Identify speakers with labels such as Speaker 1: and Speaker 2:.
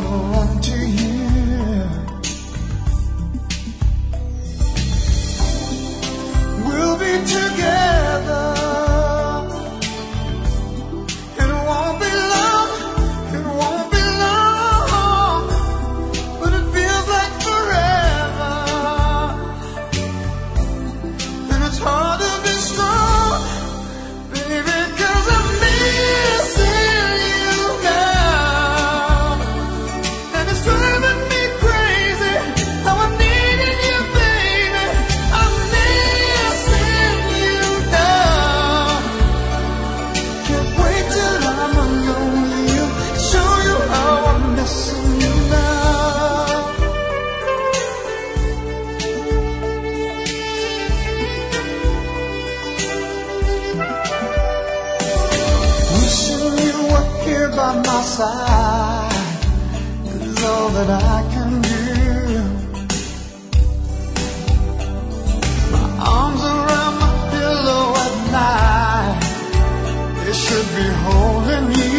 Speaker 1: wanna run to you. We'll be together. It won't be long, it won't be long, but it feels like forever. And it's hard to be strong, baby, 'cause I'm missing you now. And it's driving me crazy how I'm needing you, baby. I'm missing you now. Can't wait till I'm alone with you, show you how I'm missing you now. Wishing you were here by my side is all that I can do. My arms around my pillow at night, they should be holding you.